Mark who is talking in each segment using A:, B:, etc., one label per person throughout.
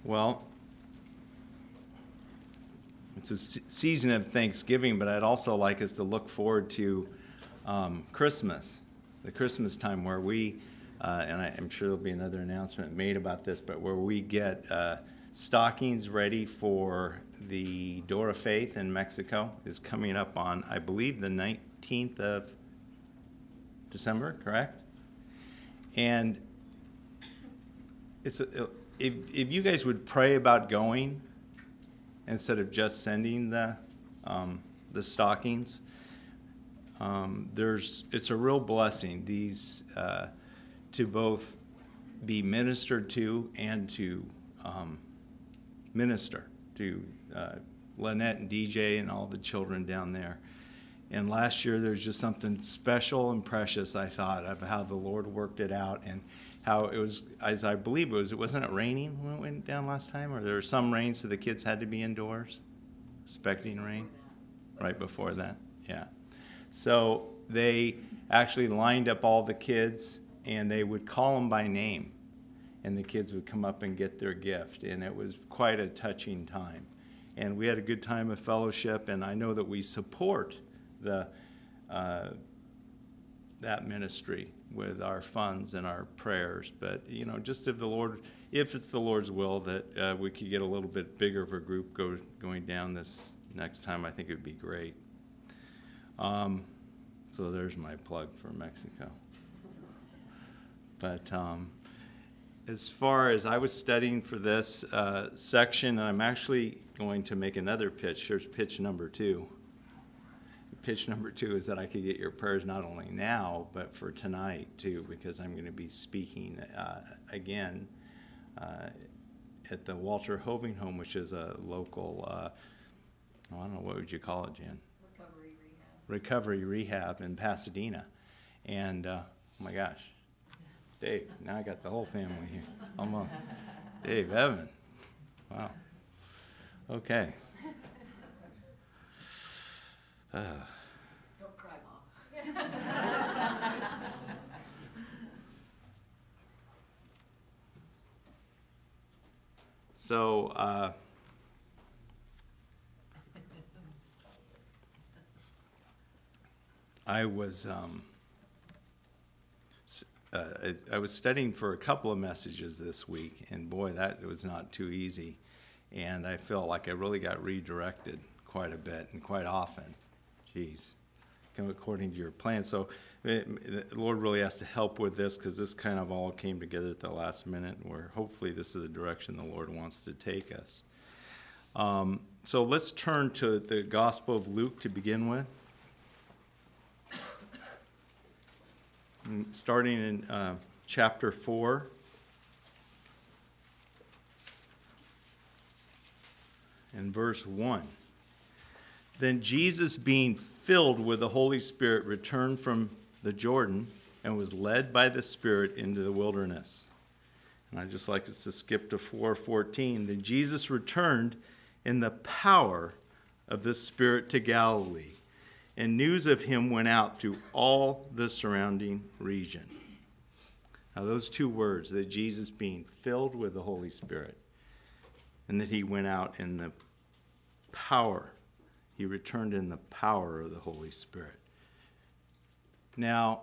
A: Well, it's a season of Thanksgiving, but I'd also like us to look forward to Christmas, the Christmas time where we, and I'm sure there'll be another announcement made about this, but where we get stockings ready for the Door of Faith in Mexico is coming up on, I believe, the 19th of December, correct? And it's if you guys would pray about going instead of just sending the stockings, it's a real blessing these to both be ministered to and to minister to Lynette and DJ and all the children down there. And last year there's just something special and precious, I thought, of how the Lord worked it out and how it was, as I believe it wasn't it raining when it went down last time? Or there was some rain so the kids had to be indoors, expecting rain? Right before that, yeah. So they actually lined up all the kids and they would call them by name. And the kids would come up and get their gift. And it was quite a touching time. And we had a good time of fellowship, and I know that we support that ministry with our funds and our prayers. But, just if it's the Lord's will that we could get a little bit bigger of a group going down this next time, I think it would be great. So there's my plug for Mexico. But as far as I was studying for this section, I'm actually going to make another pitch. Here's pitch number 2. Pitch number 2 is that I could get your prayers not only now, but for tonight too, because I'm going to be speaking again at the Walter Hoving Home, which is a local, I don't know, what would you call it, Jan? Recovery rehab in Pasadena. And, oh my gosh, Dave, now I got the whole family here. Almost. Dave, Evan. Wow. Okay.
B: Don't cry, Mom.
A: So, I was studying for a couple of messages this week, and boy, that was not too easy. And I felt like I really got redirected quite a bit and quite often. Geez, come according to your plan. So the Lord really has to help with this, because this kind of all came together at the last minute, where hopefully this is the direction the Lord wants to take us. So let's turn to the Gospel of Luke to begin with. Starting in chapter 4. And verse 1. Then Jesus, being filled with the Holy Spirit, returned from the Jordan and was led by the Spirit into the wilderness. And I'd just like us to skip to 4:14. Then Jesus returned in the power of the Spirit to Galilee, and news of him went out through all the surrounding region. Now those two words, that Jesus being filled with the Holy Spirit, and that he went out in the power. He returned in the power of the Holy Spirit. Now,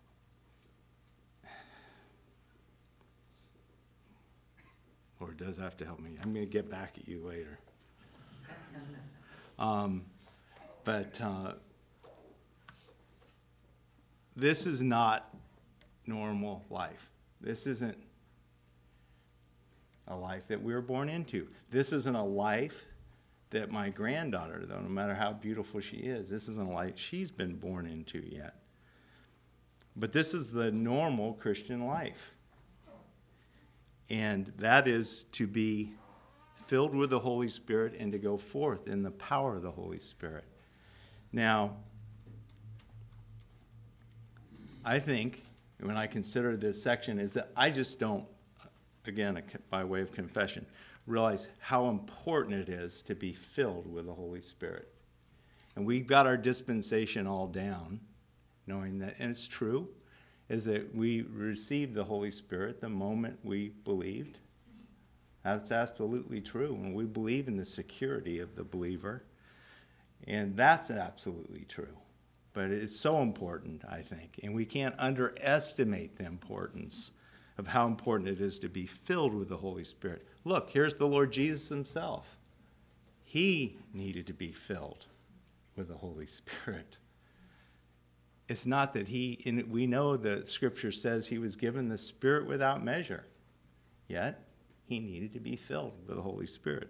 A: Lord does have to help me. I'm going to get back at you later. But this is not normal life. This isn't a life that we were born into. This isn't a life that my granddaughter, though, no matter how beautiful she is, this isn't a life she's been born into yet. But this is the normal Christian life. And that is to be filled with the Holy Spirit and to go forth in the power of the Holy Spirit. Now, I think, when I consider this section, is that I just don't, again, by way of confession, realize how important it is to be filled with the Holy Spirit. And we've got our dispensation all down, knowing that, and it's true, is that we received the Holy Spirit the moment we believed. That's absolutely true. And we believe in the security of the believer. And that's absolutely true. But it's so important, I think. And we can't underestimate the importance of how important it is to be filled with the Holy Spirit. Look, here's the Lord Jesus himself. He needed to be filled with the Holy Spirit. It's not that we know that Scripture says he was given the Spirit without measure. Yet, he needed to be filled with the Holy Spirit.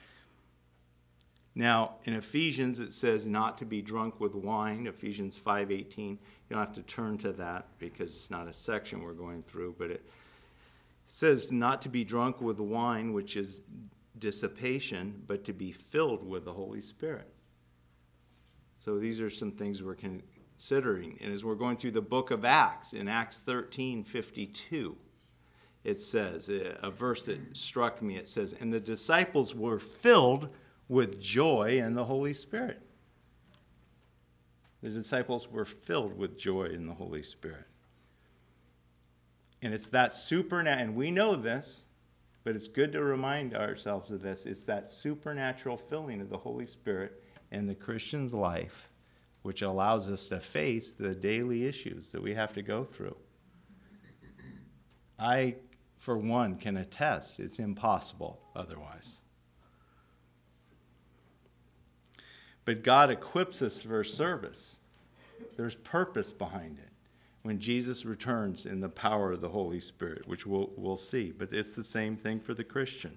A: Now, in Ephesians, it says not to be drunk with wine, Ephesians 5:18. You don't have to turn to that because it's not a section we're going through, but it says not to be drunk with wine, which is dissipation, but to be filled with the Holy Spirit. So these are some things we're considering. And as we're going through the book of Acts, in Acts 13:52, it says, a verse that struck me, it says, and the disciples were filled with joy in the Holy Spirit. The disciples were filled with joy in the Holy Spirit. And it's that supernatural, and we know this, but it's good to remind ourselves of this. It's that supernatural filling of the Holy Spirit in the Christian's life, which allows us to face the daily issues that we have to go through. I, for one, can attest it's impossible otherwise. But God equips us for service. There's purpose behind it when Jesus returns in the power of the Holy Spirit, which we'll see. But it's the same thing for the Christian.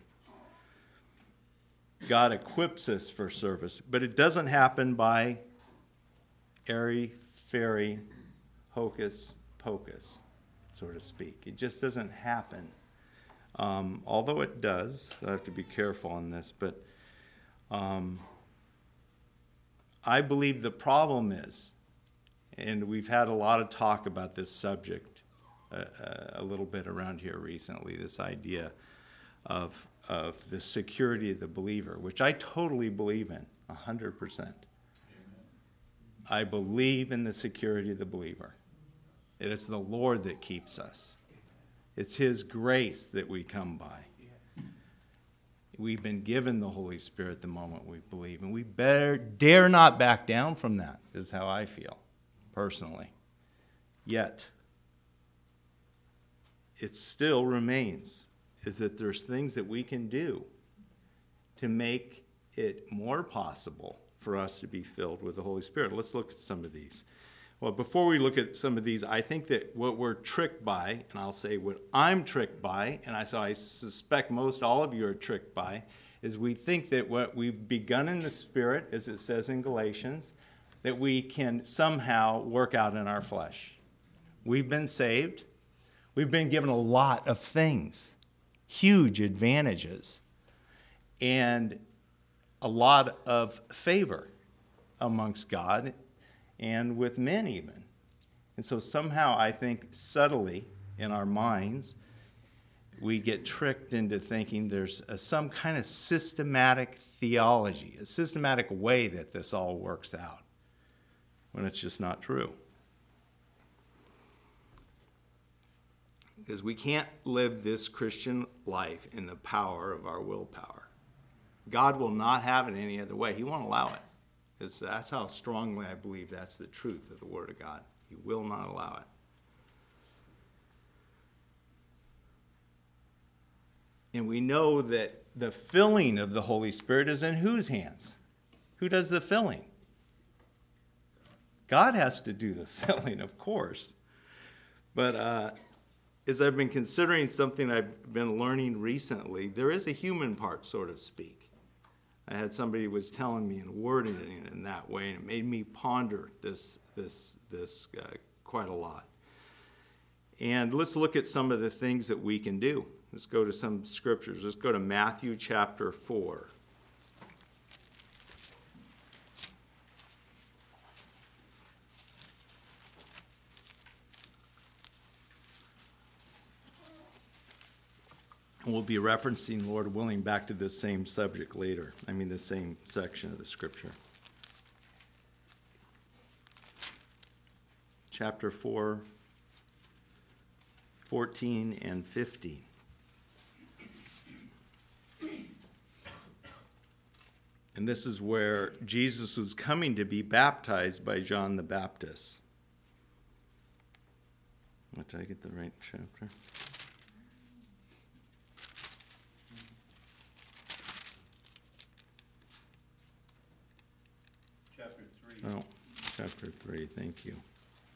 A: God equips us for service, but it doesn't happen by airy-fairy, hocus-pocus, so to speak. It just doesn't happen. Although it does, I have to be careful on this, but I believe the problem is, and we've had a lot of talk about this subject a little bit around here recently, this idea of the security of the believer, which I totally believe in, 100%. I believe in the security of the believer. It is the Lord that keeps us. It's his grace that we come by. We've been given the Holy Spirit the moment we believe, and we dare not back down from that, is how I feel, personally. Yet, it still remains, is that there's things that we can do to make it more possible for us to be filled with the Holy Spirit. Let's look at some of these. Well, before we look at some of these, I think that what we're tricked by, and I'll say what I'm tricked by, and I suspect most all of you are tricked by, is we think that what we've begun in the Spirit, as it says in Galatians, that we can somehow work out in our flesh. We've been saved. We've been given a lot of things, huge advantages, and a lot of favor amongst God and with men even. And so somehow I think subtly in our minds, we get tricked into thinking there's some kind of systematic theology, a systematic way that this all works out, when it's just not true. Because we can't live this Christian life in the power of our willpower. God will not have it any other way. He won't allow it. That's how strongly I believe that's the truth of the Word of God. He will not allow it. And we know that the filling of the Holy Spirit is in whose hands? Who does the filling? God has to do the filling, of course. But as I've been considering something I've been learning recently, there is a human part, so to speak. I had somebody who was telling me and wording it in that way, and it made me ponder this quite a lot. And let's look at some of the things that we can do. Let's go to some scriptures. Let's go to Matthew chapter 4. And we'll be referencing, Lord willing, back to this same subject later. The same section of the scripture. Chapter 4, 14 and 15. And this is where Jesus was coming to be baptized by John the Baptist. Did I get the right chapter?
B: Chapter 3.
A: Oh, chapter 3, thank you.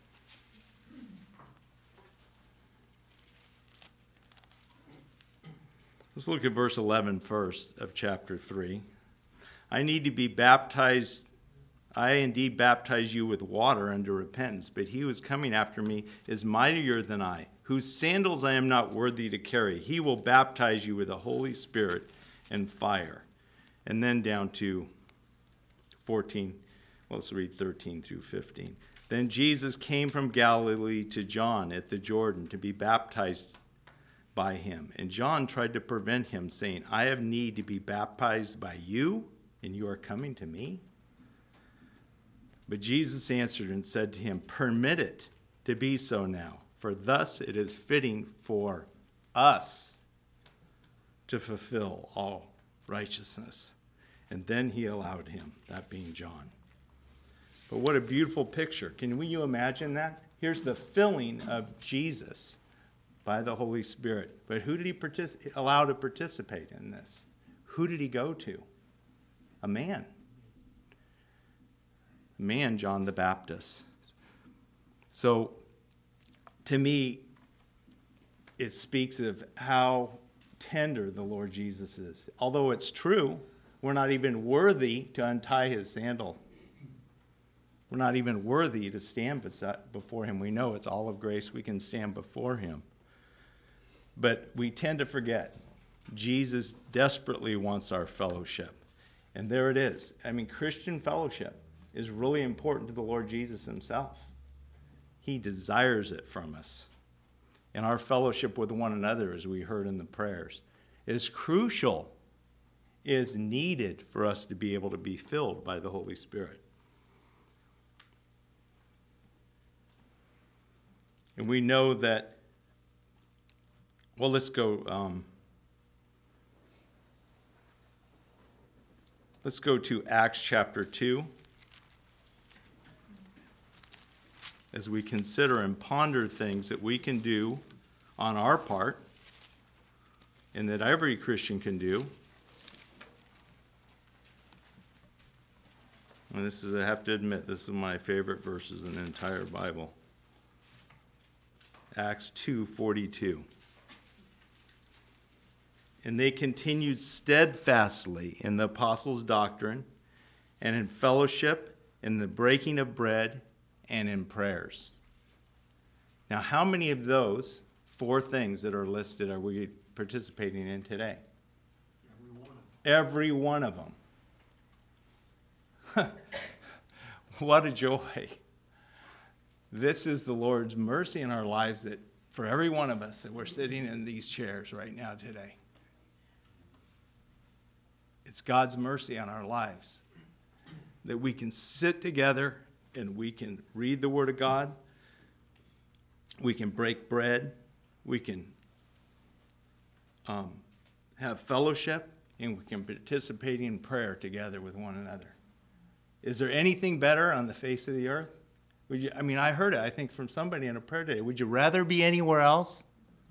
A: Let's look at verse 11 first of chapter 3. I need to be baptized. I indeed baptize you with water unto repentance, but he who is coming after me is mightier than I, whose sandals I am not worthy to carry. He will baptize you with the Holy Spirit and fire. And then down to 14. Well, let's read 13 through 15. Then Jesus came from Galilee to John at the Jordan to be baptized by him. And John tried to prevent him, saying, I have need to be baptized by you, and you are coming to me? But Jesus answered and said to him, permit it to be so now, for thus it is fitting for us to fulfill all righteousness. And then he allowed him, that being John. But what a beautiful picture. Can you imagine that? Here's the filling of Jesus by the Holy Spirit. But who did he allow to participate in this? Who did he go to? A man. John the Baptist. So, to me, it speaks of how tender the Lord Jesus is. Although it's true, we're not even worthy to untie his sandal. We're not even worthy to stand before him. We know it's all of grace. We can stand before him. But we tend to forget. Jesus desperately wants our fellowship. And there it is. I mean, Christian fellowship is really important to the Lord Jesus himself. He desires it from us. And our fellowship with one another, as we heard in the prayers, is crucial, is needed for us to be able to be filled by the Holy Spirit. And we know that, well, let's go to Acts chapter 2 as we consider and ponder things that we can do on our part and that every Christian can do. And this is, I have to admit, this is my favorite verses in the entire Bible. Acts 2:42. And they continued steadfastly in the apostles' doctrine and in fellowship, in the breaking of bread, and in prayers. Now, how many of those 4 things that are listed are we participating in today? Every one of them. What a joy. This is the Lord's mercy in our lives that for every one of us that we're sitting in these chairs right now today. It's God's mercy on our lives that we can sit together and we can read the Word of God. We can break bread. We can have fellowship, and we can participate in prayer together with one another. Is there anything better on the face of the earth? I heard it, I think, from somebody in a prayer today. Would you rather be anywhere else?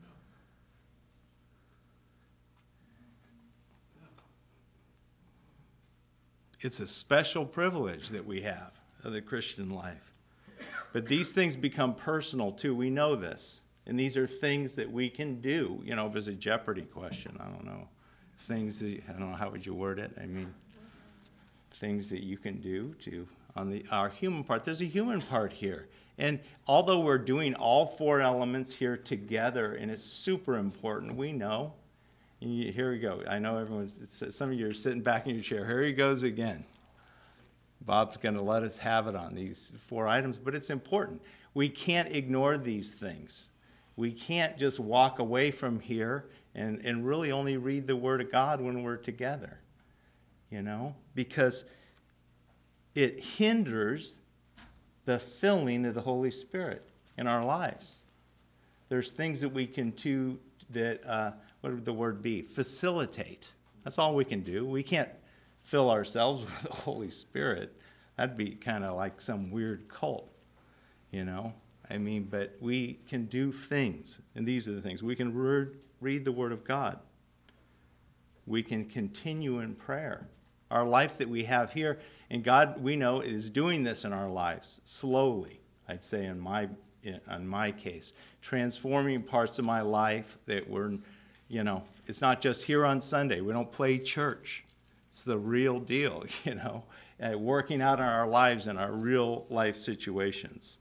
A: It's a special privilege that we have of the Christian life. But these things become personal, too. We know this. And these are things that we can do. You know, if it's a Jeopardy question, I don't know. I don't know, how would you word it? Things that you can do on our human part. There's a human part here. And although we're doing all 4 elements here together, and it's super important, we know. And here we go. I know some of you are sitting back in your chair. Here he goes again. Bob's going to let us have it on these 4 items, but it's important. We can't ignore these things. We can't just walk away from here and really only read the Word of God when we're together, because it hinders the filling of the Holy Spirit in our lives. There's things that we can do that, what would the word be? Facilitate. That's all we can do. We can't fill ourselves with the Holy Spirit. That'd be kind of like some weird cult, you know? I mean, but we can do things, and these are the things. We can read the Word of God. We can continue in prayer. Our life that we have here, and God, we know, is doing this in our lives slowly, I'd say in my case, transforming parts of my life that were, you know, it's not just here on Sunday. We don't play church. It's the real deal, you know, working out in our lives in our real life situations.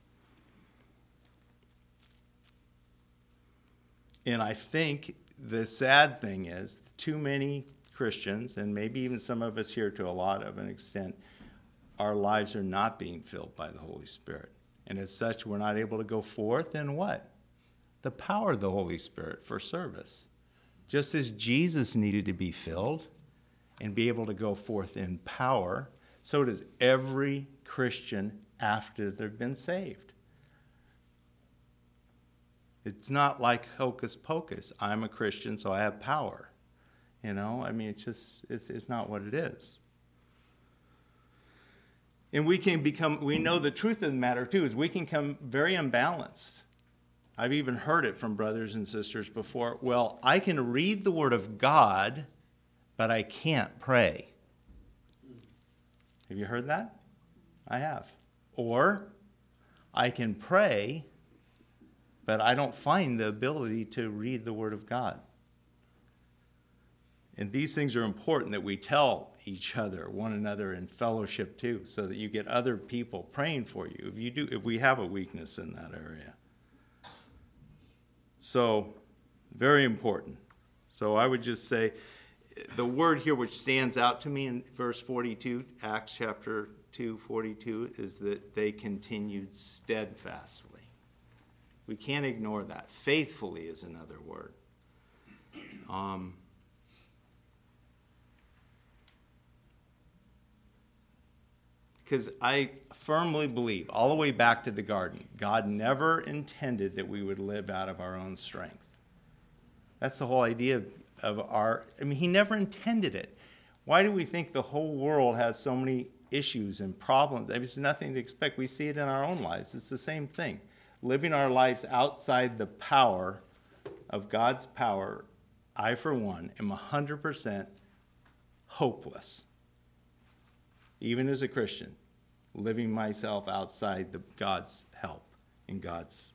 A: And I think the sad thing is too many Christians, and maybe even some of us here to a lot of an extent, our lives are not being filled by the Holy Spirit. And as such, we're not able to go forth in what? The power of the Holy Spirit for service. Just as Jesus needed to be filled and be able to go forth in power, so does every Christian after they've been saved. It's not like hocus pocus. I'm a Christian, so I have power. You know, I mean, it's not what it is. And we know the truth of the matter, too, is we can become very unbalanced. I've even heard it from brothers and sisters before. Well, I can read the Word of God, but I can't pray. Have you heard that? I have. Or, I can pray, but I don't find the ability to read the Word of God. And these things are important that we tell each other, one another in fellowship too, so that you get other people praying for you if we have a weakness in that area. So, very important. So I would just say the word here which stands out to me in verse 42, Acts chapter 2, 42, is that they continued steadfastly. We can't ignore that. Faithfully is another word. Because I firmly believe, all the way back to the garden, God never intended that we would live out of our own strength. That's the whole idea he never intended it. Why do we think the whole world has so many issues and problems? I mean, it's nothing to expect. We see it in our own lives. It's the same thing. Living our lives outside the power of God's power, I, for one, am 100% hopeless. Even as a Christian, living myself outside God's help and God's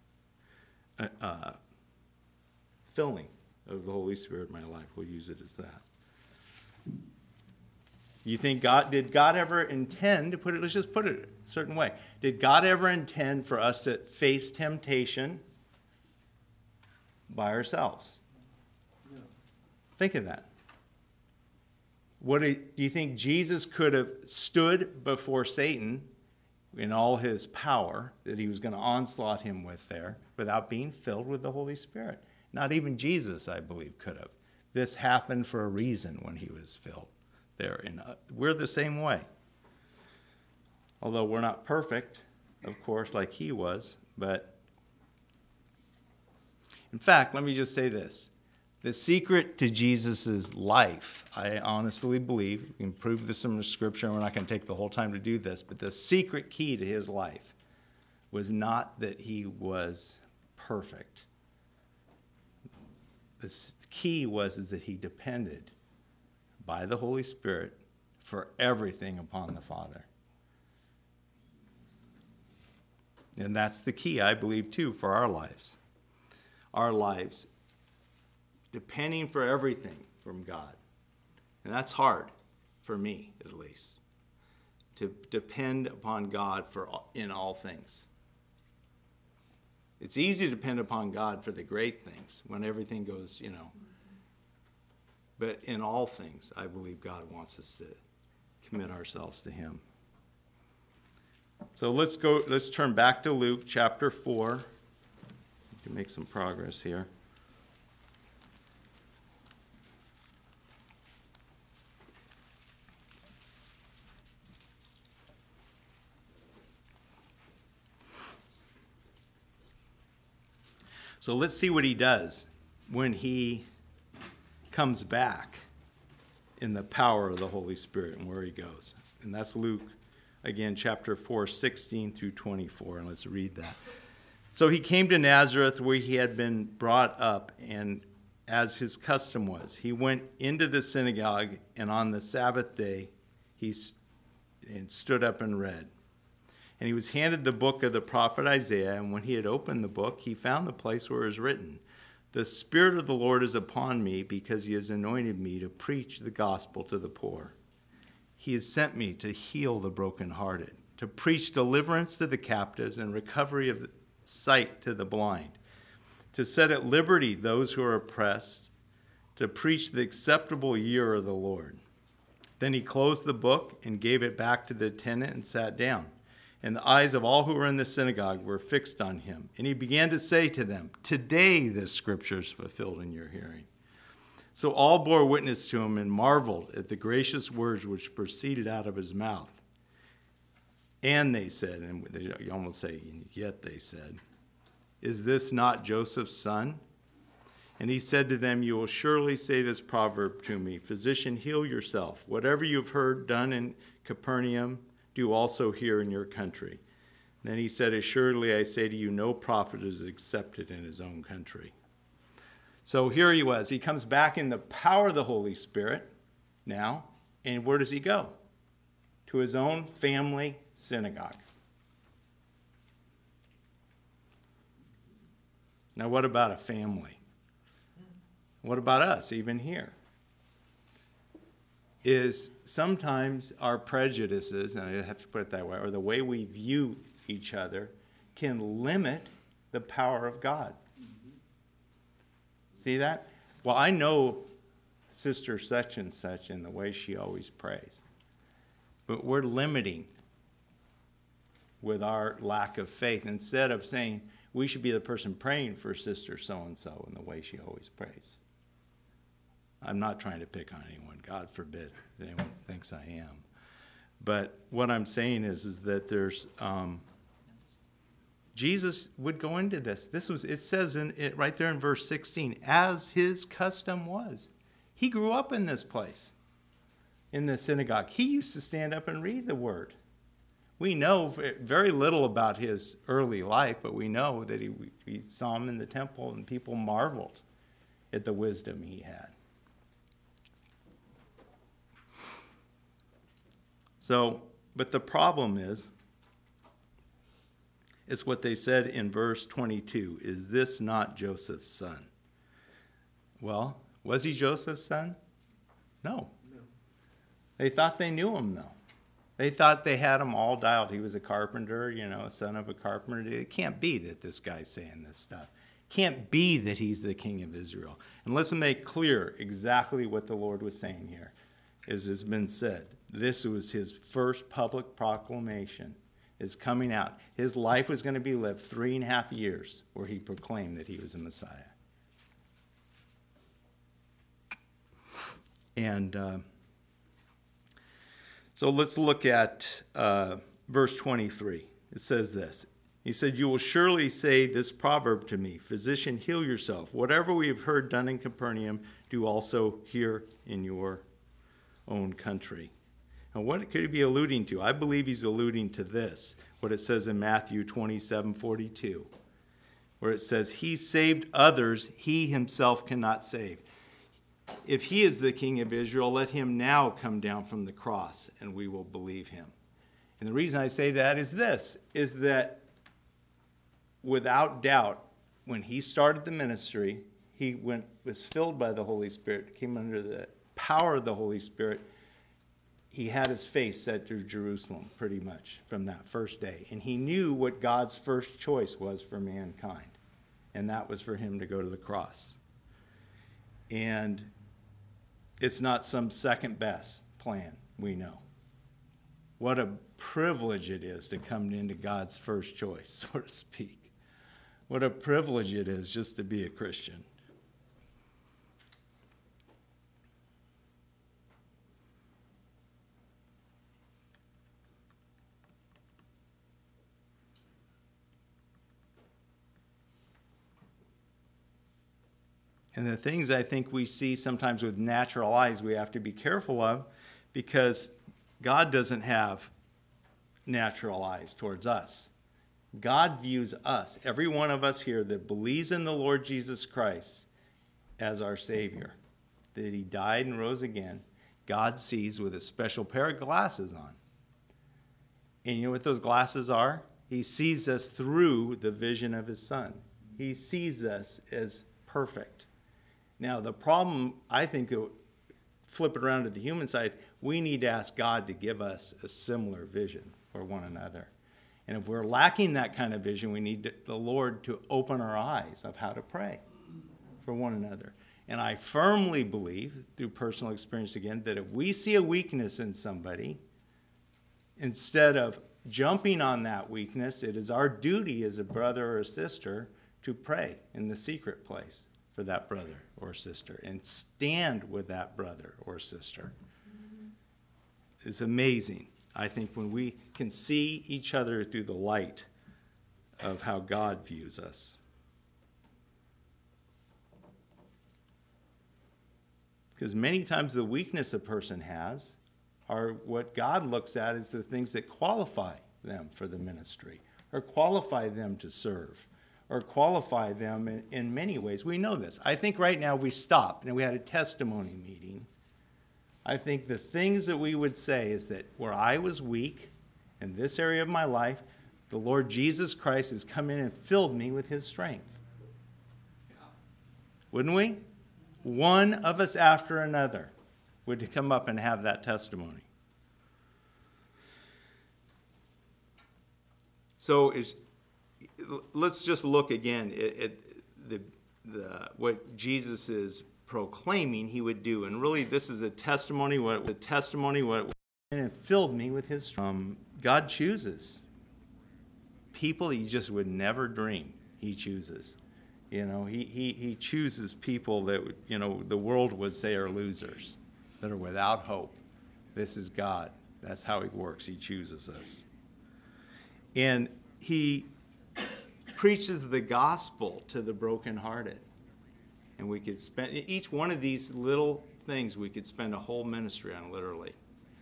A: filling of the Holy Spirit in my life. We'll use it as that. You think did God ever intend to put it, let's just put it a certain way. Did God ever intend for us to face temptation by ourselves? No. Think of that. Do you think Jesus could have stood before Satan in all his power that he was going to onslaught him with there without being filled with the Holy Spirit? Not even Jesus, I believe, could have. This happened for a reason when he was filled there. And we're the same way. Although we're not perfect, of course, like he was. But in fact, let me just say this. The secret to Jesus' life, I honestly believe, you can prove this in the scripture, and we're not going to take the whole time to do this, but the secret key to his life was not that he was perfect. The key is that he depended by the Holy Spirit for everything upon the Father. And that's the key, I believe, too, for our lives. Our lives depending for everything from God. And that's hard, for me at least, to depend upon God in all things. It's easy to depend upon God for the great things, when everything goes, But in all things, I believe God wants us to commit ourselves to him. So let's turn back to Luke chapter 4. We can make some progress here. So let's see what he does when he comes back in the power of the Holy Spirit and where he goes. And that's Luke, again, chapter 4, 16 through 24. And let's read that. So he came to Nazareth where he had been brought up, and as his custom was, he went into the synagogue, and on the Sabbath day he stood up and read. And he was handed the book of the prophet Isaiah, and when he had opened the book, he found the place where it was written, "The Spirit of the Lord is upon me, because he has anointed me to preach the gospel to the poor. He has sent me to heal the brokenhearted, to preach deliverance to the captives and recovery of sight to the blind, to set at liberty those who are oppressed, to preach the acceptable year of the Lord." Then he closed the book and gave it back to the attendant and sat down. And the eyes of all who were in the synagogue were fixed on him. And he began to say to them, "Today this scripture is fulfilled in your hearing." So all bore witness to him and marveled at the gracious words which proceeded out of his mouth. And they said, and you almost say, yet they said, "Is this not Joseph's son?" And he said to them, "You will surely say this proverb to me, 'Physician, heal yourself. Whatever you have heard done in Capernaum, do also here in your country." Then he said, "Assuredly, I say to you, no prophet is accepted in his own country." So here he was. He comes back in the power of the Holy Spirit now. And where does he go? To his own family synagogue. Now, what about a family? What about us, even here? Is sometimes our prejudices, and I have to put it that way, or the way we view each other, can limit the power of God. See that? Well, I know Sister such and such in the way she always prays. But we're limiting with our lack of faith. Instead of saying we should be the person praying for Sister so-and-so in the way she always prays. I'm not trying to pick on anyone. God forbid that anyone thinks I am. But what I'm saying is that there's Jesus would go into this. It says right there in verse 16, as his custom was. He grew up in this place, in the synagogue. He used to stand up and read the word. We know very little about his early life, but we know that he saw him in the temple and people marveled at the wisdom he had. So, but the problem is what they said in verse 22, "Is this not Joseph's son?" Well, was he Joseph's son? No. They thought they knew him, though. They thought they had him all dialed. He was a carpenter, son of a carpenter. It can't be that this guy's saying this stuff. It can't be that he's the king of Israel. And let's make clear exactly what the Lord was saying here. As has been said, this was his first public proclamation. Is coming out. His life was going to be lived 3.5 years where he proclaimed that he was a Messiah. And so let's look at verse 23. It says this. He said, "You will surely say this proverb to me, 'Physician, heal yourself. Whatever we have heard done in Capernaum, do also here in your own country.'" And what could he be alluding to? I believe he's alluding to this, what it says in Matthew 27:42, where it says, "He saved others, he himself cannot save. If he is the king of Israel, let him now come down from the cross, and we will believe him." And the reason I say that is this, is that without doubt, when he started the ministry, he was filled by the Holy Spirit, came under the power of the Holy Spirit. He had his face set to Jerusalem pretty much from that first day. And he knew what God's first choice was for mankind. And that was for him to go to the cross. And it's not some second best plan, we know. What a privilege it is to come into God's first choice, so to speak. What a privilege it is just to be a Christian. And the things I think we see sometimes with natural eyes we have to be careful of, because God doesn't have natural eyes towards us. God views us, every one of us here that believes in the Lord Jesus Christ as our Savior, that he died and rose again. God sees with a special pair of glasses on. And you know what those glasses are? He sees us through the vision of his Son. He sees us as perfect. Now, the problem, I think, flip it around to the human side, we need to ask God to give us a similar vision for one another. And if we're lacking that kind of vision, we need the Lord to open our eyes of how to pray for one another. And I firmly believe, through personal experience again, that if we see a weakness in somebody, instead of jumping on that weakness, it is our duty as a brother or a sister to pray in the secret place for that brother or sister and stand with that brother or sister. It's amazing, I think, when we can see each other through the light of how God views us. Because many times the weakness a person has are what God looks at as the things that qualify them for the ministry or qualify them to serve or qualify them in many ways. We know this. I think right now we stopped and we had a testimony meeting. I think the things that we would say is that where I was weak in this area of my life, the Lord Jesus Christ has come in and filled me with his strength. Wouldn't we? One of us after another would come up and have that testimony. So let's just look again at what Jesus is proclaiming he would do. And really this is a testimony, what and filled me with his God chooses people he just would never dream he chooses. You know, he chooses people that, you know, the world would say are losers, that are without hope. This is God. That's how he works. He chooses us. And he preaches the gospel to the brokenhearted. And we could spend, each one of these little things we could spend a whole ministry on, literally.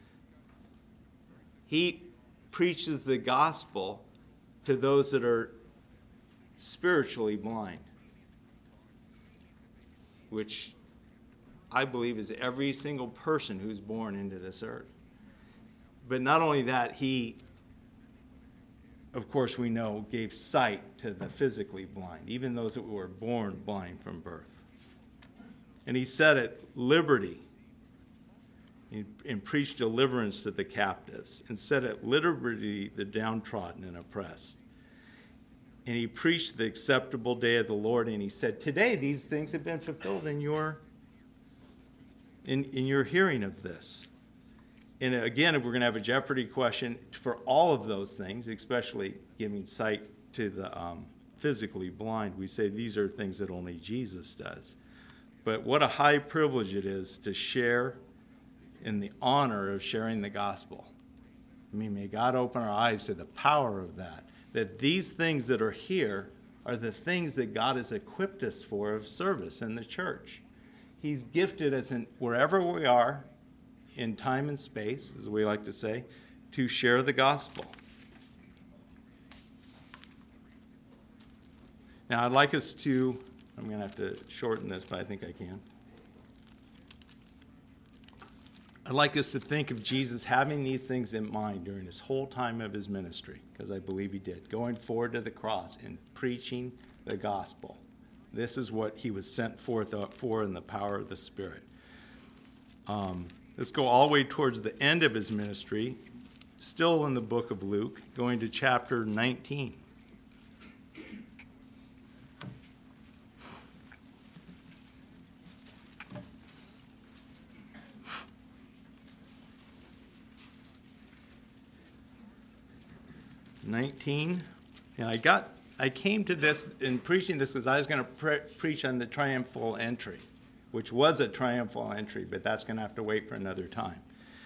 A: He preaches the gospel to those that are spiritually blind, which I believe is every single person who's born into this earth. But not only that, he, of course we know, gave sight to the physically blind, even those that were born blind from birth. And he set at liberty and preached deliverance to the captives and set at liberty the downtrodden and oppressed. And he preached the acceptable day of the Lord, and he said, today these things have been fulfilled in your hearing of this. And again, if we're going to have a Jeopardy question for all of those things, especially giving sight to the physically blind, we say these are things that only Jesus does. But what a high privilege it is to share in the honor of sharing the gospel. I mean, may God open our eyes to the power of that. That these things that are here are the things that God has equipped us for of service in the church. He's gifted us in wherever we are, in time and space, as we like to say, to share the gospel. Now, I'd like us to, I'm going to have to shorten this, but I think I can. I'd like us to think of Jesus having these things in mind during his whole time of his ministry, because I believe he did, going forward to the cross and preaching the gospel. This is what he was sent forth for in the power of the Spirit. Let's go all the way towards the end of his ministry, still in the book of Luke, going to chapter 19. And I came to this in preaching this because I was going to preach on the triumphal entry, which was a triumphal entry, but that's going to have to wait for another time.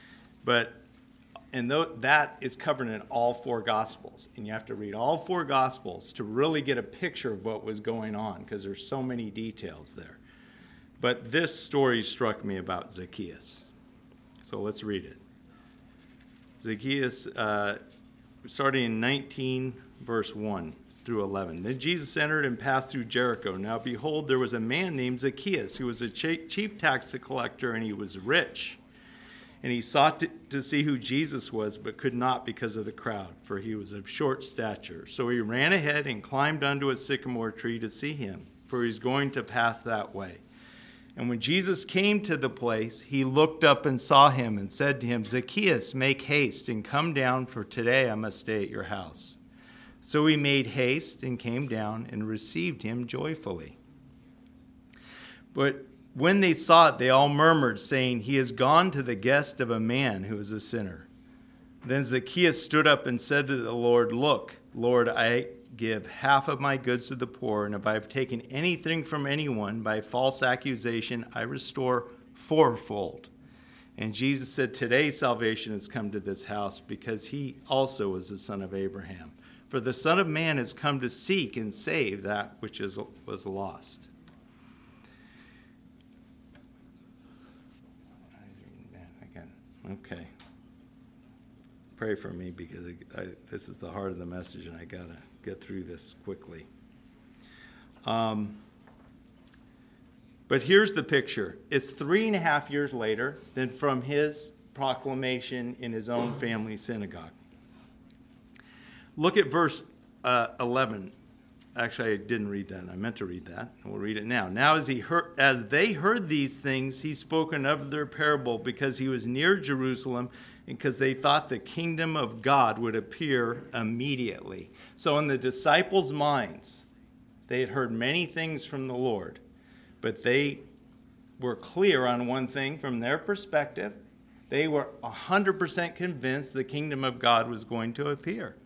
A: And that is covered in all four Gospels, and you have to read all four Gospels to really get a picture of what was going on, because there's so many details there. But this story struck me about Zacchaeus. So let's read it. Zacchaeus, starting in 19, verse 1 through 11. Then Jesus entered and passed through Jericho. Now behold, there was a man named Zacchaeus, who was a chief tax collector, and he was rich. And he sought to see who Jesus was, but could not because of the crowd, for he was of short stature. So he ran ahead and climbed onto a sycamore tree to see him, for he was going to pass that way. And when Jesus came to the place, he looked up and saw him and said to him, Zacchaeus, make haste and come down, for today I must stay at your house. So he made haste and came down and received him joyfully. But when they saw it, they all murmured, saying, he has gone to the guest of a man who is a sinner. Then Zacchaeus stood up and said to the Lord, look, Lord, I give half of my goods to the poor, and if I have taken anything from anyone by false accusation, I restore fourfold. And Jesus said, today salvation has come to this house, because he also is the son of Abraham. For the Son of Man has come to seek and save that which was lost. Okay. Pray for me, because this is the heart of the message, and I got to get through this quickly. But here's the picture. It's 3.5 years later than from his proclamation in his own family synagogue. Look at verse 11. Actually, I didn't read that. I meant to read that. We'll read it now. Now, as they heard these things, he spoke another parable, because he was near Jerusalem, and because they thought the kingdom of God would appear immediately. So in the disciples' minds, they had heard many things from the Lord, but they were clear on one thing from their perspective. They were 100% convinced the kingdom of God was going to appear.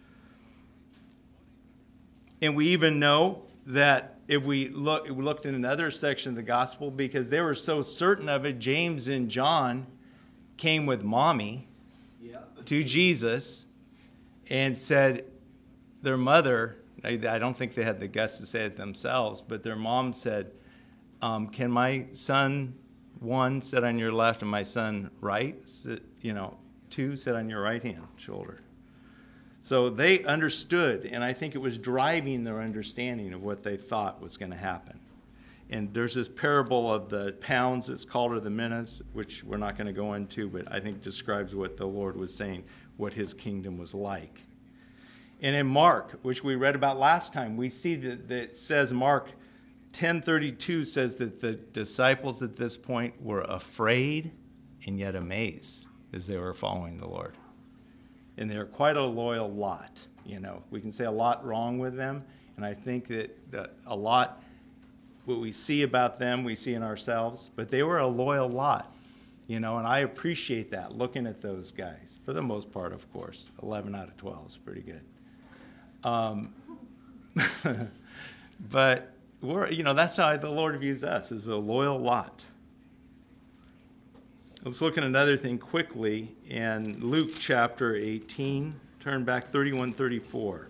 A: And we even know that if we looked in another section of the gospel, because they were so certain of it, James and John came with mommy to Jesus and said, their mother, I don't think they had the guts to say it themselves, but their mom said, can my son, one, sit on your left and my son right? Two, sit on your right hand shoulder. So they understood, and I think it was driving their understanding of what they thought was going to happen. And there's this parable of the pounds, it's called, or the minas, which we're not going to go into, but I think describes what the Lord was saying, what his kingdom was like. And in Mark, which we read about last time, we see that it says, Mark 10:32 says that the disciples at this point were afraid and yet amazed as they were following the Lord. And they're quite a loyal lot. We can say a lot wrong with them, and I think that a lot, what we see about them, we see in ourselves, but they were a loyal lot, and I appreciate that, looking at those guys. For the most part, of course, 11 out of 12 is pretty good. But that's how the Lord views us, as a loyal lot. Let's look at another thing quickly in Luke chapter 18. Turn back 31-34.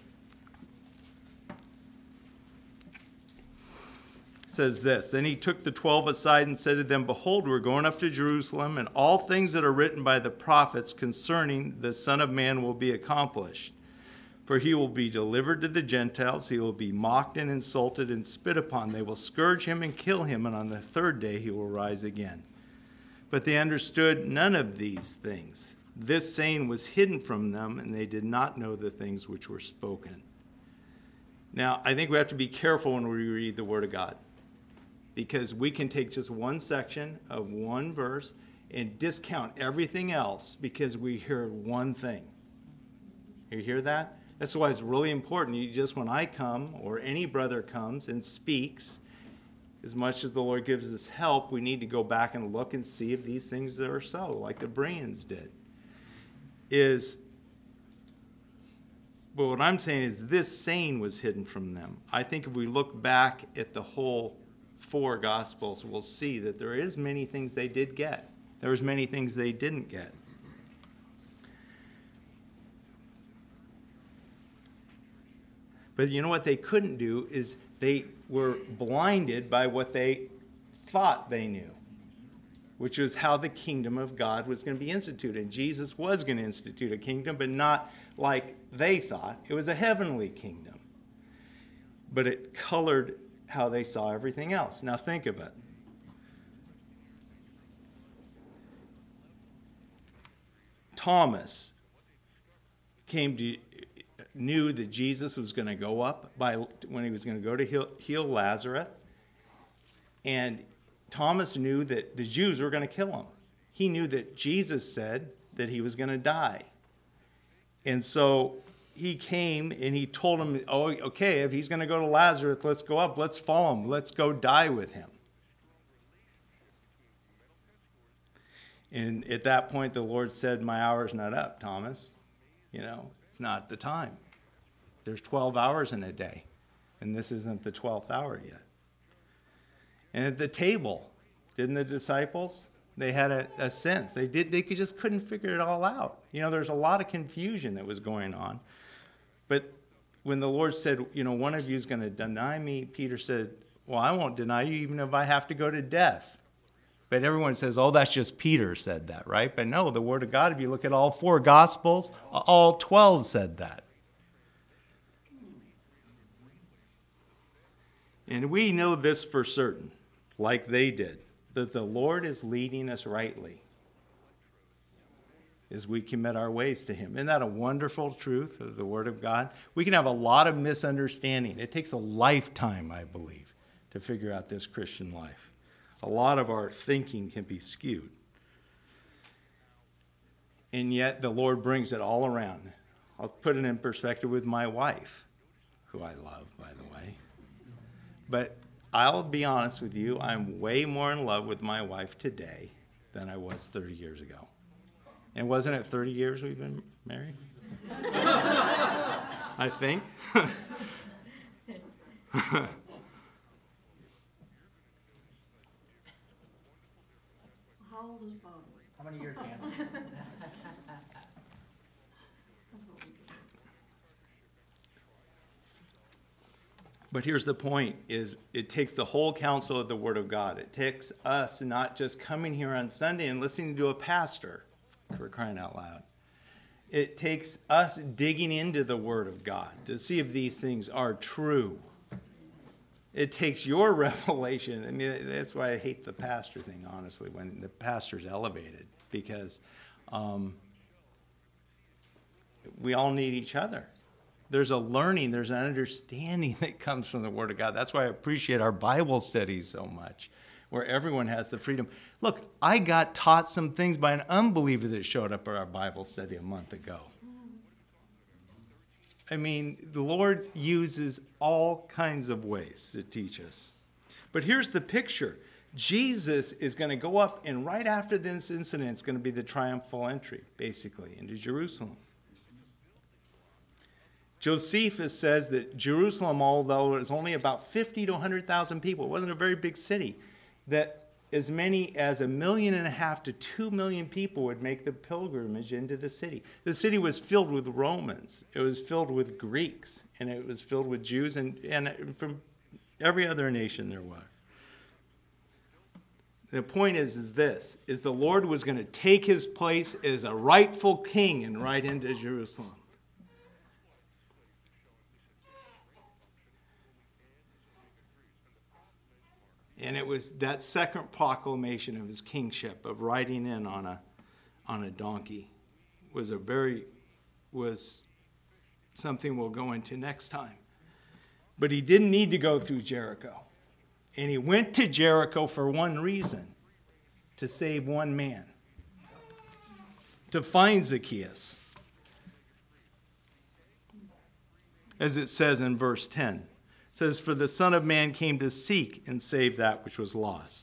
A: It says this, then he took the 12 aside and said to them, behold, we're going up to Jerusalem, and all things that are written by the prophets concerning the Son of Man will be accomplished. For he will be delivered to the Gentiles, he will be mocked and insulted and spit upon. They will scourge him and kill him, and on the third day he will rise again. But they understood none of these things. This saying was hidden from them, and they did not know the things which were spoken. Now, I think we have to be careful when we read the Word of God, because we can take just one section of one verse and discount everything else because we hear one thing. You hear that? That's why it's really important. When I come, or any brother comes and speaks, as much as the Lord gives us help, we need to go back and look and see if these things are so, like the Bereans did. But what I'm saying is this saying was hidden from them. I think if we look back at the whole 4 Gospels, we'll see that there is many things they did get. There was many things they didn't get. But you know what they couldn't do is they were blinded by what they thought they knew, which was how the kingdom of God was going to be instituted. Jesus was going to institute a kingdom, but not like they thought. It was a heavenly kingdom. But it colored how they saw everything else. Now think of it. Thomas knew that Jesus was going to go up when he was going to go to heal Lazarus. And Thomas knew that the Jews were going to kill him. He knew that Jesus said that he was going to die. And so he came and he told him, oh, okay, if he's going to go to Lazarus, let's go up, let's follow him, let's go die with him. And at that point, the Lord said, my hour's not up, Thomas. It's not the time. There's 12 hours in a day, and this isn't the 12th hour yet. And at the table, didn't the disciples? They had a sense. They just couldn't figure it all out. There's a lot of confusion that was going on. But when the Lord said, one of you is going to deny me, Peter said, well, I won't deny you even if I have to go to death. But everyone says, oh, that's just Peter said that, right? But no, the Word of God, if you look at all 4 Gospels, all 12 said that. And we know this for certain, like they did, that the Lord is leading us rightly as we commit our ways to him. Isn't that a wonderful truth of the Word of God? We can have a lot of misunderstanding. It takes a lifetime, I believe, to figure out this Christian life. A lot of our thinking can be skewed. And yet the Lord brings it all around. I'll put it in perspective with my wife, who I love, by the way. But I'll be honest with you, I'm way more in love with my wife today than I was 30 years ago. And wasn't it 30 years we've been married? I think.
B: How old is Bob?
C: How many years, Dan?
A: But here's the point, is it takes the whole counsel of the Word of God. It takes us not just coming here on Sunday and listening to a pastor, for crying out loud. It takes us digging into the Word of God to see if these things are true. It takes your revelation. I mean, that's why I hate the pastor thing, honestly, when the pastor's elevated, because we all need each other. There's a learning, there's an understanding that comes from the Word of God. That's why I appreciate our Bible studies so much, where everyone has the freedom. Look, I got taught some things by an unbeliever that showed up at our Bible study a month ago. I mean, the Lord uses all kinds of ways to teach us. But here's the picture. Jesus is going to go up, and right after this incident, it's going to be the triumphal entry, basically, into Jerusalem. Josephus says that Jerusalem, although it was only about 50 to 100,000 people, it wasn't a very big city, that as many as 1.5 million to 2 million people would make the pilgrimage into the city. The city was filled with Romans. It was filled with Greeks, and it was filled with Jews, and from every other nation there was. The point is this, is the Lord was going to take his place as a rightful king and ride into Jerusalem. And it was that second proclamation of his kingship, of riding in on a donkey, was something we'll go into next time. But he didn't need to go through Jericho. And he went to Jericho for one reason, to save one man, to find Zacchaeus. As it says in verse 10. It says, for the Son of Man came to seek and save that which was lost.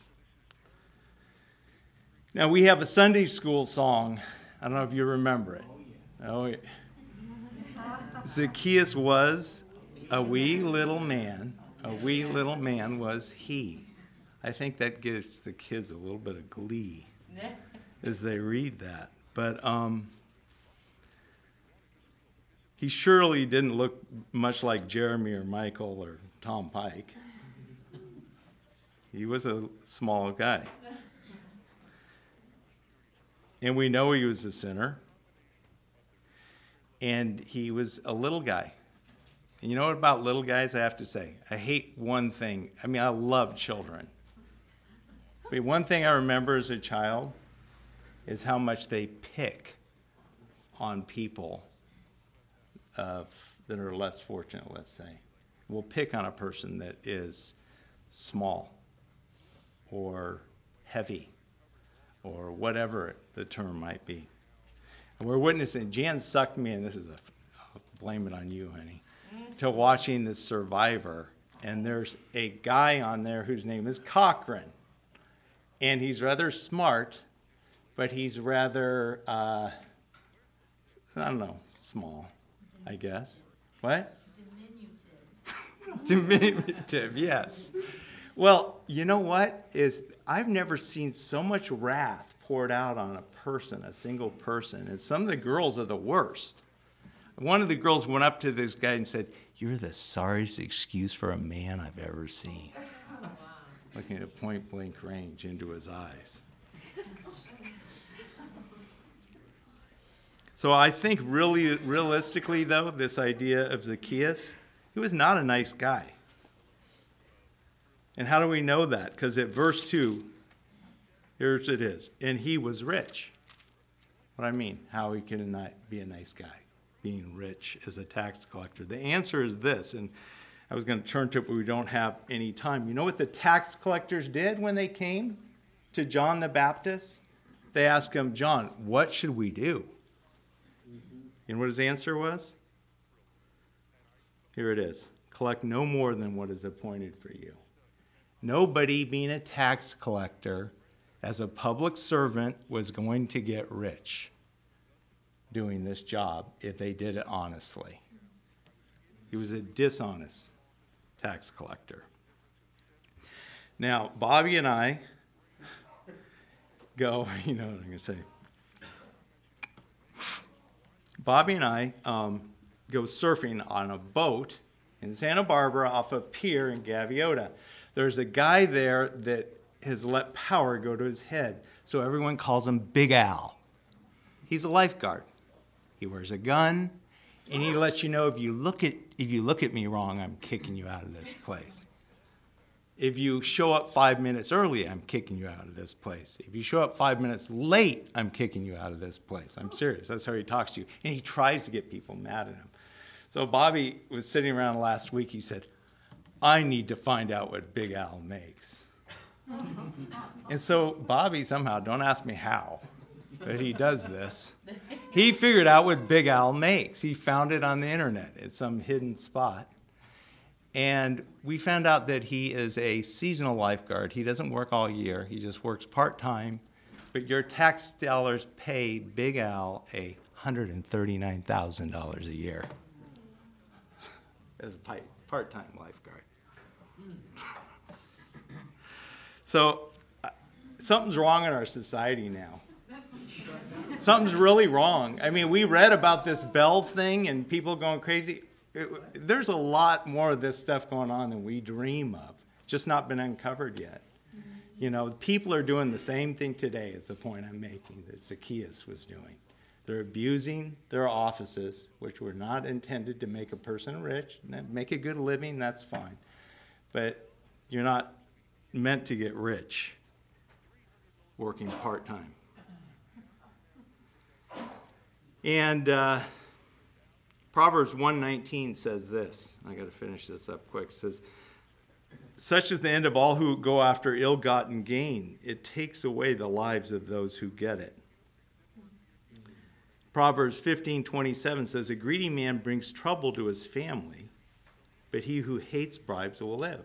A: Now, we have a Sunday school song. I don't know if you remember it. Oh, yeah. Zacchaeus was a wee little man. A wee little man was he. I think that gives the kids a little bit of glee as they read that. But he surely didn't look much like Jeremy or Michael or Tom Pike. He was a small guy. And we know he was a sinner. And he was a little guy. And you know what about little guys I have to say? I hate one thing. I mean, I love children. But one thing I remember as a child is how much they pick on people that are less fortunate, let's say. We'll pick on a person that is small or heavy or whatever the term might be. And we're witnessing, Jan sucked me in, I'll blame it on you, honey, to watching this Survivor. And there's a guy on there whose name is Cochran. And he's rather smart, but he's rather, I don't know, small, I guess. What? Diminutive, yes. Well, you know what? I've never seen so much wrath poured out on a person, a single person. And some of the girls are the worst. One of the girls went up to this guy and said, "You're the sorriest excuse for a man I've ever seen." Looking at point blank range into his eyes. So I think really, realistically, though, this idea of Zacchaeus, he was not a nice guy. And how do we know that? Because at verse 2, here it is. And he was rich. What I mean, how he can not be a nice guy, being rich as a tax collector. The answer is this, and I was going to turn to it, but we don't have any time. You know what the tax collectors did when they came to John the Baptist? They asked him, "John, what should we do?" And what his answer was? Here it is. Collect no more than what is appointed for you. Nobody being a tax collector as a public servant was going to get rich doing this job if they did it honestly. He was a dishonest tax collector. Now, Bobby and I go, you know what I'm going to say. Bobby and I go surfing on a boat in Santa Barbara off a pier in Gaviota. There's a guy there that has let power go to his head, so everyone calls him Big Al. He's a lifeguard. He wears a gun, and he lets you know if you look at me wrong, I'm kicking you out of this place. If you show up 5 minutes early, I'm kicking you out of this place. If you show up 5 minutes late, I'm kicking you out of this place. I'm serious. That's how he talks to you. And he tries to get people mad at him. So Bobby was sitting around last week. He said, "I need to find out what Big Al makes." And so Bobby somehow, don't ask me how, but he does this. He figured out what Big Al makes. He found it on the internet at some hidden spot. And we found out that he is a seasonal lifeguard. He doesn't work all year. He just works part-time. But your tax dollars pay Big Al $139,000 a year as a part-time lifeguard. So something's wrong in our society now. Something's really wrong. I mean, we read about this Bell thing and people going crazy. There's a lot more of this stuff going on than we dream of. It's just not been uncovered yet. You know, people are doing the same thing today is the point I'm making that Zacchaeus was doing. They're abusing their offices, which were not intended to make a person rich. Make a good living, that's fine. But you're not meant to get rich working part-time. And Proverbs 1:19 says this. I got to finish this up quick. It says, "Such is the end of all who go after ill-gotten gain. It takes away the lives of those who get it." Proverbs 15:27 says, "A greedy man brings trouble to his family, but he who hates bribes will live."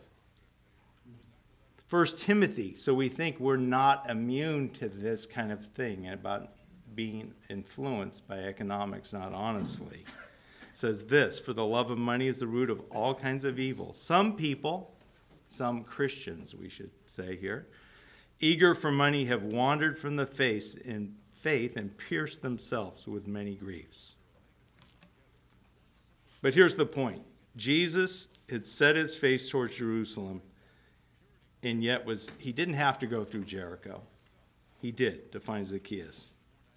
A: 1 Timothy, so we think we're not immune to this kind of thing about being influenced by economics, not honestly. It says this, "For the love of money is the root of all kinds of evil. Some people," some Christians we should say here, "eager for money have wandered from the faith and pierced themselves with many griefs." But here's the point. Jesus had set his face towards Jerusalem, and yet he didn't have to go through Jericho. He did to find Zacchaeus.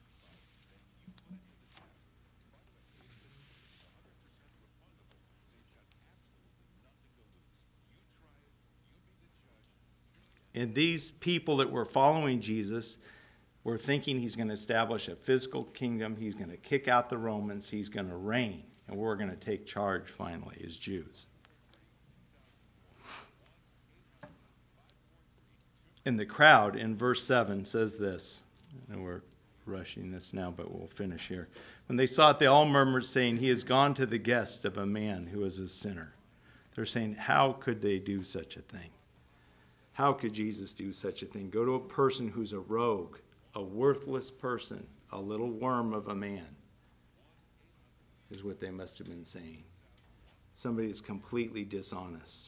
A: And these people that were following Jesus were thinking he's going to establish a physical kingdom. He's going to kick out the Romans. He's going to reign. And we're going to take charge finally as Jews. And the crowd in verse 7 says this. And we're rushing this now, but we'll finish here. When they saw it, they all murmured, saying, he has gone to the guest of a man who is a sinner. They're saying, how could they do such a thing? How could Jesus do such a thing? Go to a person who's a rogue, a worthless person, a little worm of a man, is what they must have been saying. Somebody that's completely dishonest.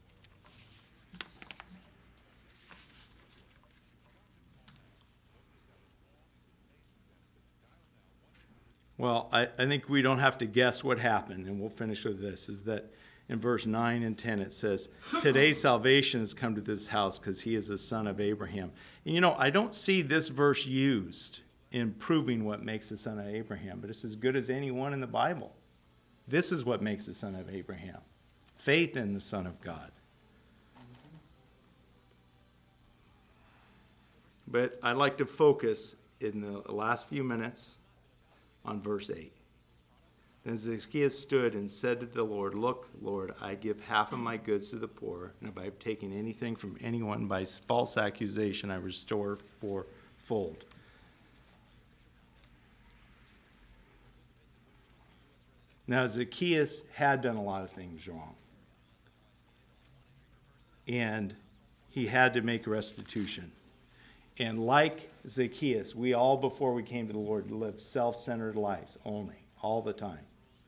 A: Well, I think we don't have to guess what happened, and we'll finish with this, is that in verse 9 and 10 it says, today salvation has come to this house because he is the son of Abraham. And I don't see this verse used in proving what makes the son of Abraham, but it's as good as any one in the Bible. This is what makes the son of Abraham. Faith in the Son of God. But I'd like to focus in the last few minutes on verse 8. Then Zacchaeus stood and said to the Lord, look, Lord, I give half of my goods to the poor, and if I have taken anything from anyone by false accusation, I restore fourfold. Now, Zacchaeus had done a lot of things wrong. And he had to make restitution. And like Zacchaeus, we all, before we came to the Lord, lived self-centered lives only, all the time.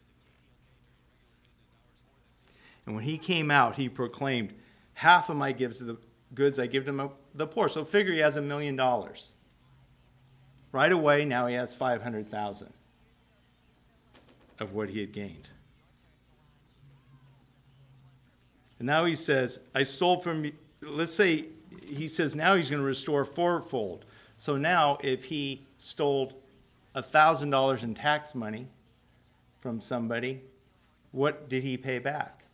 A: And when he came out, he proclaimed, half of my goods I give to the poor. So figure he has $1 million. Right away, now he has 500,000 of what he had gained. And now he says, I sold from, let's say, he says now he's going to restore fourfold. So now if he stole $1,000 in tax money from somebody, what did he pay back?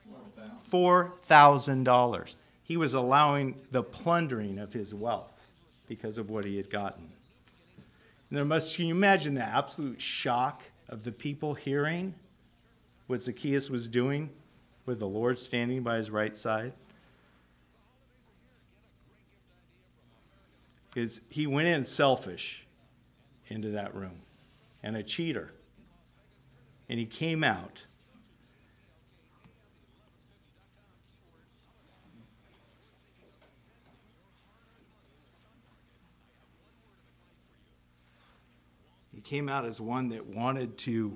A: $4,000. He was allowing the plundering of his wealth because of what he had gotten. And can you imagine the absolute shock of the people hearing what Zacchaeus was doing with the Lord standing by his right side? He went in selfish into that room and a cheater. And he came out. He came out as one that wanted to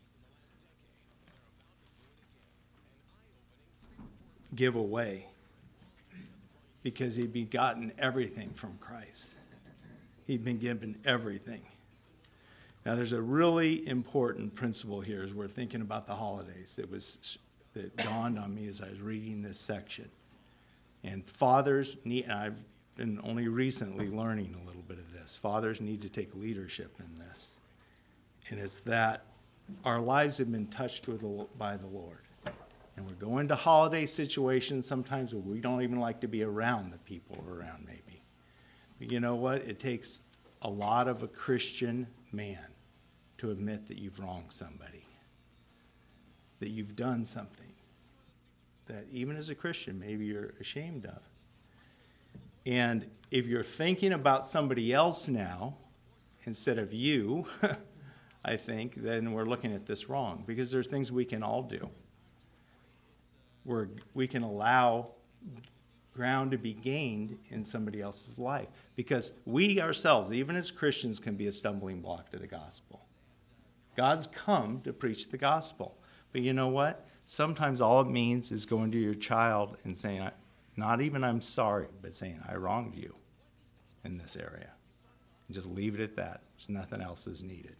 A: give away because he'd begotten everything from Christ. He'd been given everything. Now, there's a really important principle here as we're thinking about the holidays that dawned on me as I was reading this section. And fathers need, and I've been only recently learning a little bit of this, fathers need to take leadership in this. And it's that our lives have been touched by the Lord. And we're going to holiday situations sometimes where we don't even like to be around the people we're around maybe. But you know what? It takes a lot of a Christian man to admit that you've wronged somebody, that you've done something that even as a Christian maybe you're ashamed of. And if you're thinking about somebody else now instead of you, I think, then we're looking at this wrong, because there are things we can all do where we can allow ground to be gained in somebody else's life, because we ourselves, even as Christians, can be a stumbling block to the gospel. God's come to preach the gospel. But you know what? Sometimes all it means is going to your child and saying, not even I'm sorry, but saying, I wronged you in this area. And just leave it at that. There's nothing else is needed.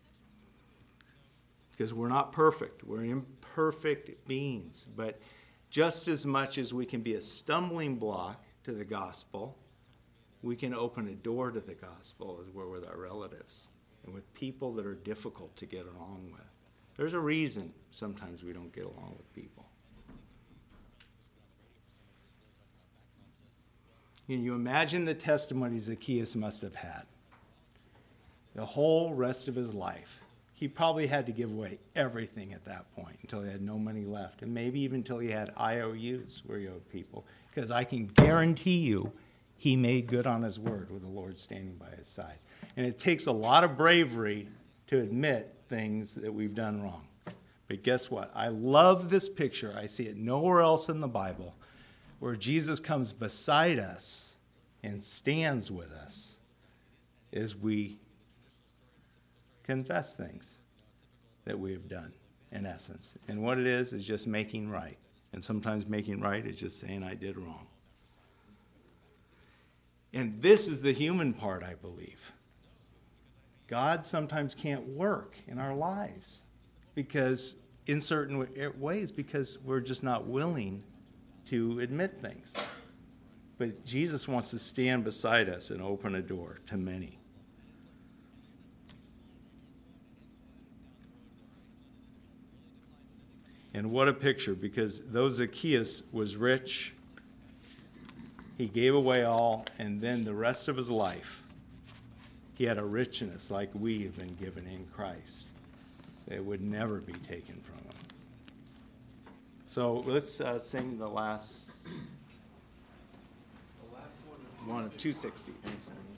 A: Because we're not perfect. We're imperfect beings. But just as much as we can be a stumbling block to the gospel, we can open a door to the gospel as we're with our relatives and with people that are difficult to get along with. There's a reason sometimes we don't get along with people. Can you imagine the testimony Zacchaeus must have had? The whole rest of his life. He probably had to give away everything at that point until he had no money left, and maybe even until he had IOUs where he owed people. Because I can guarantee you he made good on his word with the Lord standing by his side. And it takes a lot of bravery to admit things that we've done wrong. But guess what? I love this picture. I see it nowhere else in the Bible, where Jesus comes beside us and stands with us as we confess things that we have done, in essence. And what it is just making right. And sometimes making right is just saying I did wrong. And this is the human part, I believe. God sometimes can't work in our lives because, in certain ways, because we're just not willing to admit things. But Jesus wants to stand beside us and open a door to many. And what a picture, because though Zacchaeus was rich, he gave away all, and then the rest of his life, he had a richness like we have been given in Christ that would never be taken from him. So let's sing the last one of 260. Thanks.